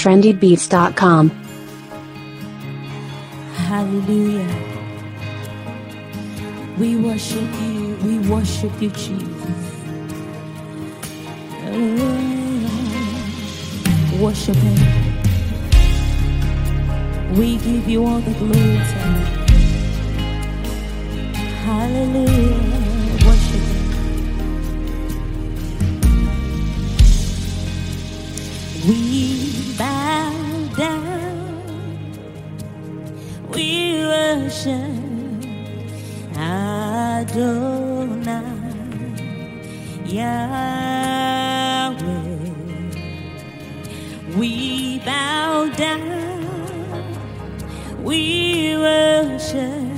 trendybeats.com. Hallelujah. We worship you, Jesus. Worship Him. We give you all the glory tonight. Hallelujah. Worship Him. We bow down. We worship Adonai, Yahweh. We bow down, we worship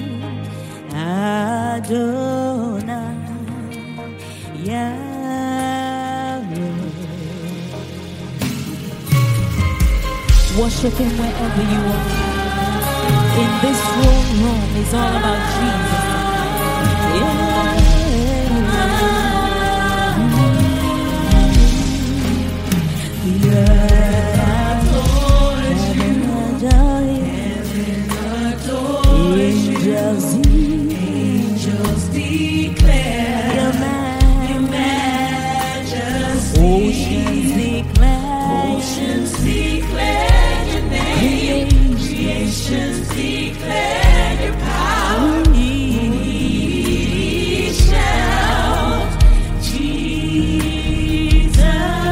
Adonai, Yahweh. Worship Him wherever you are. In this room is all about Jesus. Angels declare your majesty. Oceans declare your name. Creations declare your power. We shout Jesus.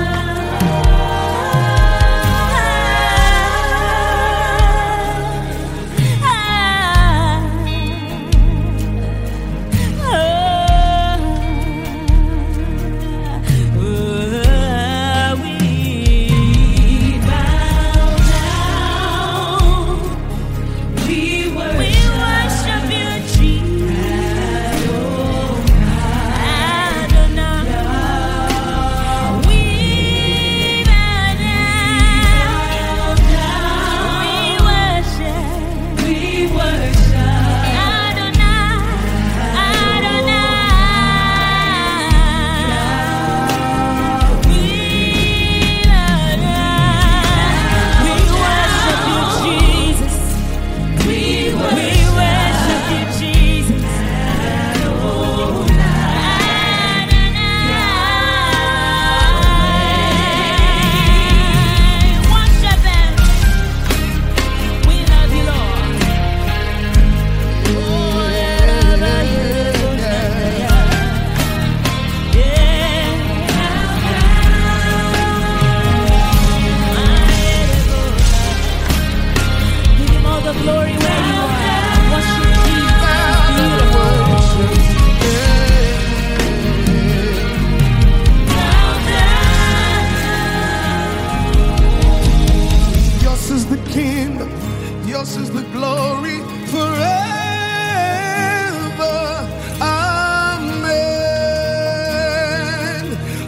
Yours is the glory forever. Amen.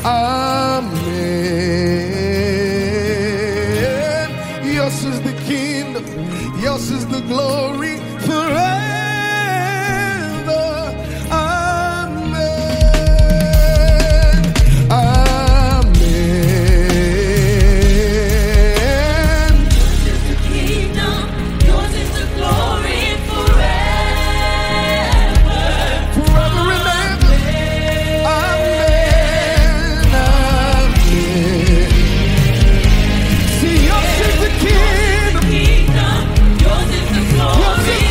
Amen. Yours is the kingdom. Yours is the glory forever. Amen. Amen. Yours is the kingdom. Yours is the glory forever. Forever and ever. Amen. Amen. See, yours is the kingdom. Yours is the glory.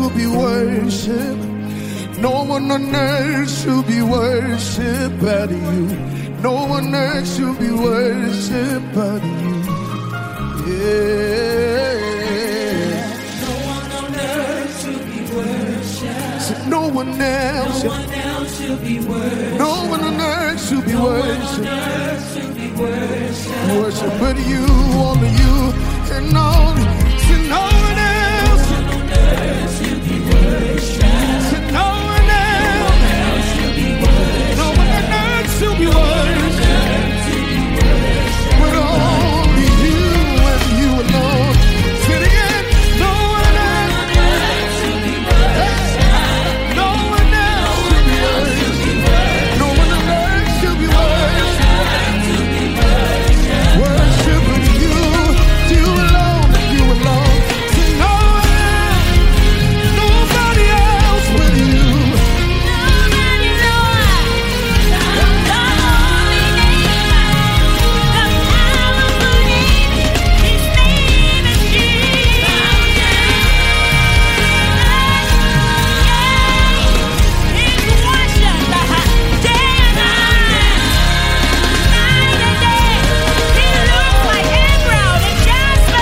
should be worshipped. No one on earth should be worshipped but you. No one earth should be worshipped but you. Yeah. No one on earth should be worshipped. So no one else. No one else should be worshipped. No one on earth should be worshipped. No one on earth should be worshipped. Worship but you, only you, and only. So no one else. No one on earth should be worshipped. So no one else Should be worshipped. No one on earth should be worshipped. But only you and you alone. Say it again. No one else. No one else should be worshipped. No one on earth should be worshipped. Worship with you alone, you alone. Say no one else, nobody else but you. Nobody knows the holy name, the powerful name. His name is Jesus. He's worshipped day and night, night and day. He looks like emerald and jasper.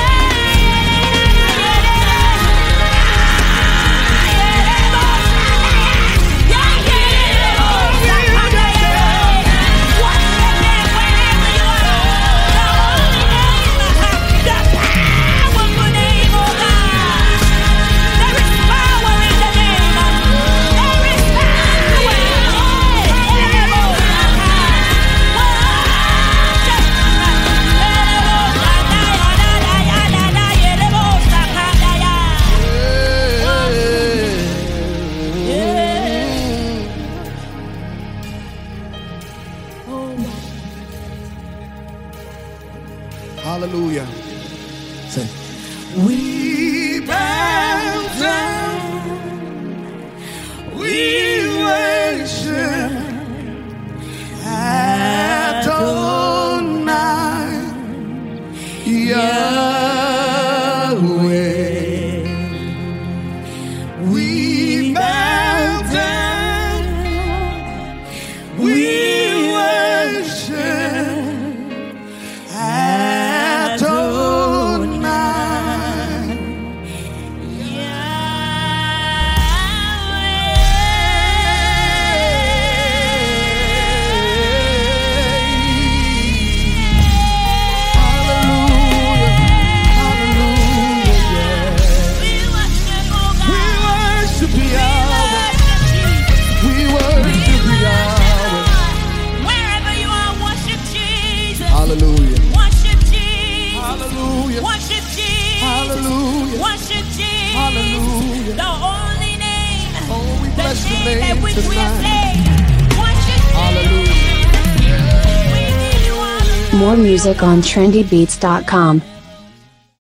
Hallelujah. Say, We bow down, we worship Adonai, Yahweh. We bow down, we worship Adonai. Hallelujah. Worship Jesus. Hallelujah. Worship Jesus. Hallelujah. Worship Jesus. Hallelujah. The only name. Oh, we The bless your name that name which we are tonight. saved. Worship Hallelujah. Jesus. We give you all the More music on trendybeats.com.